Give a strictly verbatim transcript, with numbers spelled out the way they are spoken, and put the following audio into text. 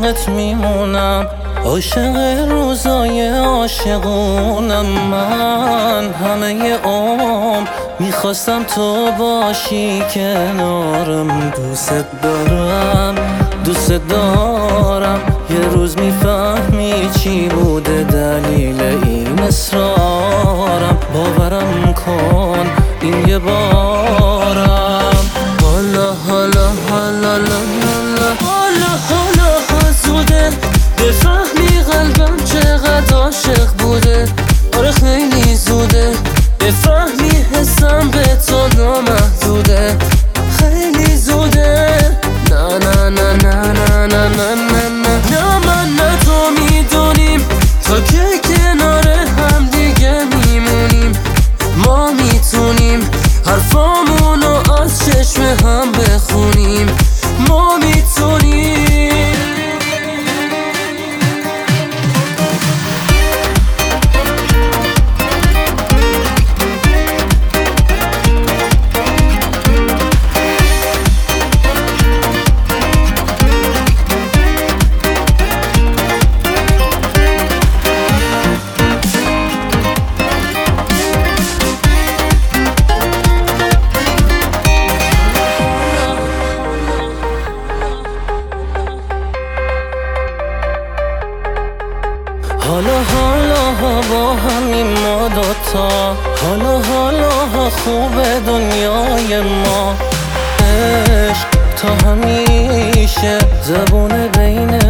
عشقت میمونم، عاشق روزای عاشقونم. من همه عمر میخواستم تو باشی کنارم. دوست دارم دوست دارم، یه روز میفهمی چی بوده دلیل این اصرارم. باورم کن این یه بارم. حالا حالا حالا حالا حالا حالا زوده بفهمی قلبم چقدر عاشق بوده. آره خیلی زوده بفهمی حسم به تو نامحدوده. خیلی زوده نه نه نه نه نه نه نه نه نه نه من نه تو میدونیم تا که کنار هم دیگه میمونیم. ما میتونیم حرفامونو از چشم هم بخونیم. ما میتونیم. حالا حالا با همین ما دوتا، حالا حالا خوب دنیای ما. عشق تا همیشه زبون بین